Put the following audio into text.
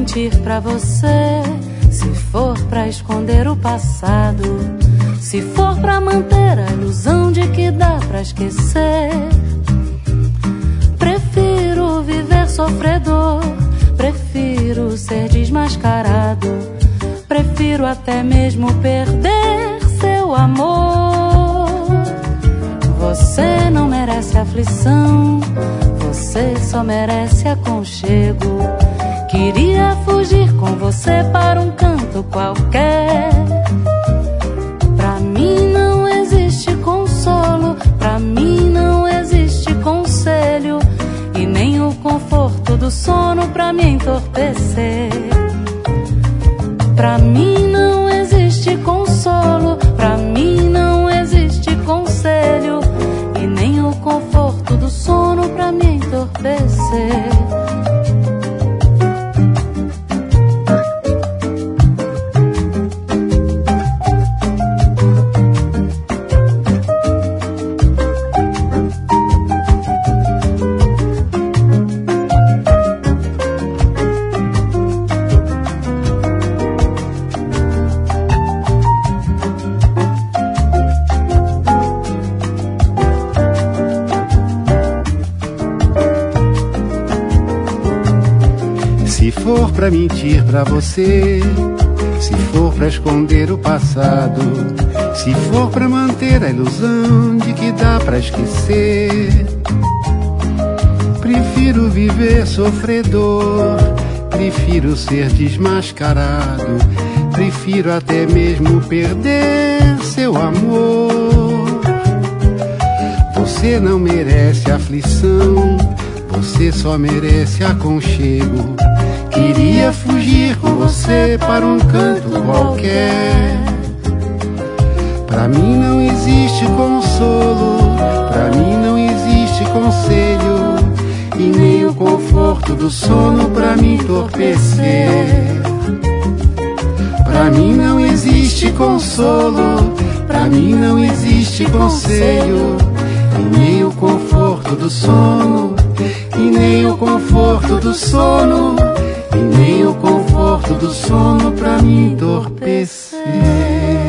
mentir pra você, se for pra esconder o passado, se for pra manter a ilusão de que dá pra esquecer, prefiro viver sofredor, prefiro ser desmascarado, prefiro até mesmo perder seu amor. Você não merece aflição, você só merece aconchego. Queria fugir com você para um canto qualquer. Pra mim não existe consolo, pra mim não existe conselho, e nem o conforto do sono pra me entorpecer. Pra mim não existe consolo, pra mim não existe conselho, e nem o conforto do sono pra me entorpecer. Se for pra mentir pra você, se for pra esconder o passado, se for pra manter a ilusão de que dá pra esquecer, prefiro viver sofredor, prefiro ser desmascarado, prefiro até mesmo perder seu amor. Você não merece aflição, você só merece aconchego. Queria fugir com você para um canto qualquer. Pra mim não existe consolo, pra mim não existe conselho, e nem o conforto do sono pra me entorpecer. Pra mim não existe consolo, pra mim não existe conselho, e nem o conforto do sono, e nem o conforto do sono, e nem o conforto do sono pra me entorpecer.